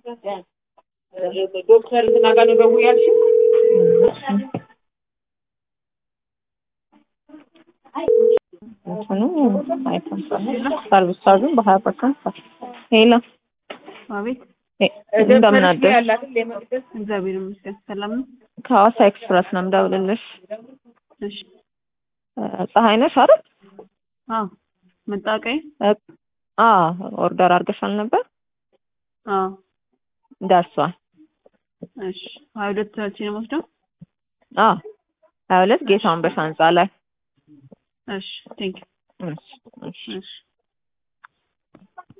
ዶክተር ተናጋለ ደውያልሽ እንትኑ ሰርቪስ ቻርጁን በ20% ሄሎ አቤት እንደምን አደርሽ? እግዚአብሔር ይመስገን ሰላም ነው። ከሐዋሳ ኤክስፕረስ ነው የምደውልልሽ። እሺ ፀሐይ ነሽ አይደል? አዎ መጣቀይ ኦርደር አድርገሻል ነበር? አዎ ደርሷል። እሺ 22 ነው የምወስደው? 22 ጌታውን በሻንዛ ላይ። እሺ ቴንክ ዩ። እሺ